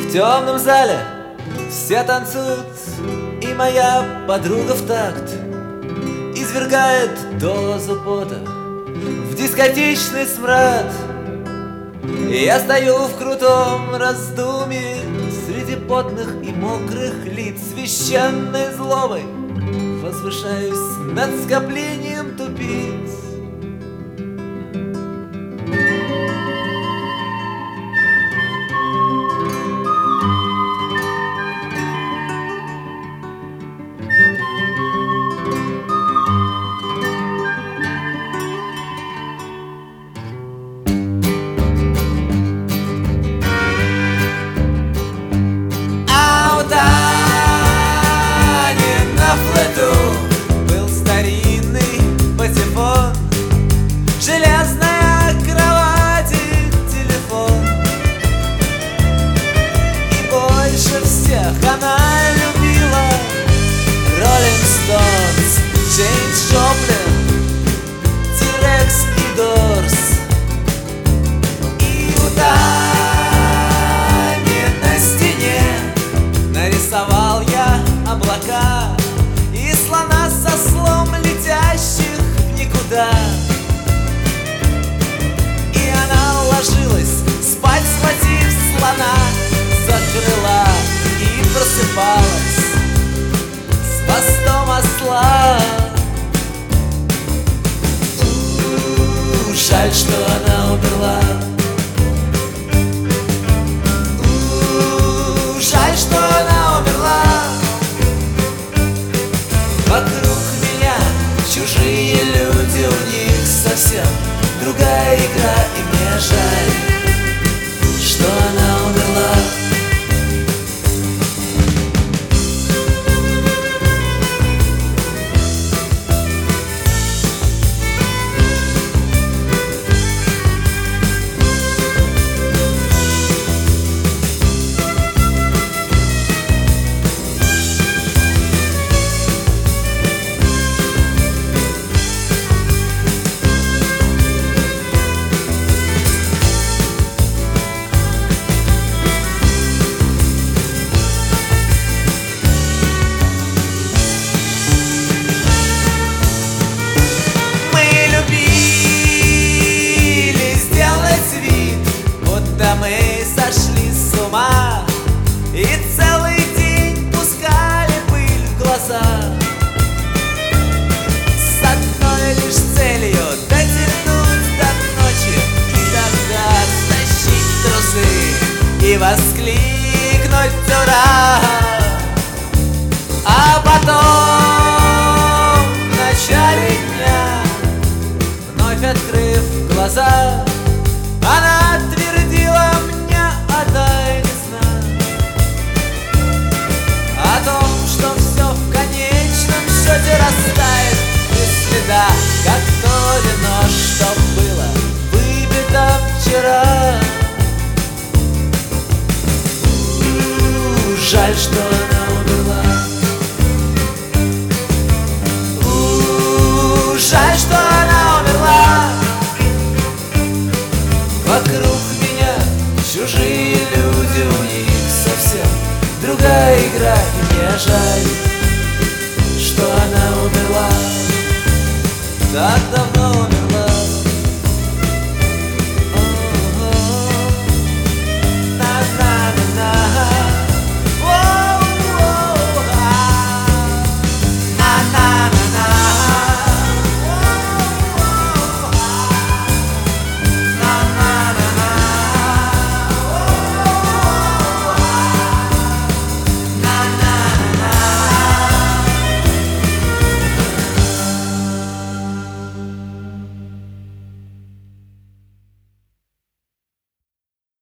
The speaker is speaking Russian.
В темном зале все танцуют, и моя подруга в такт извергает дозу пота в дискотечный смрад. И я стою в крутом раздумье среди потных и мокрых лиц, священной злобой возвышаюсь над скоплением тупиц. Был старинный патефон, железная кровать и телефон. И больше всех она любила Роллинг Стоунс, Джеймс Джоплин, Ти-Рекс и Дорс. И у Тани на стене нарисовал я облака и слона со слом, летящих в никуда. И она ложилась спать, схватив слона за крыла, и просыпалась с хвостом осла. Жаль, что она умерла. Жаль, что она умерла. Вокруг меня чужие люди, у них совсем другая игра, и мне жаль, что она умерла. Мы сошли с ума и целый день пускали пыль в глаза, с одной лишь целью дотянуть до ночи, и тогда стащить трусы и воскликнуть «Ура!». А потом в начале дня, вновь открыв глаза, она твердила мне о тайне сна, о том, что все в конечном счете растает без следа, как то вино, что было выпито вчера. Жаль, что она умерла. Жаль, что она умерла. Вокруг меня чужие люди, у них совсем другая игра, и мне жаль, что она умерла. Так давно умерла.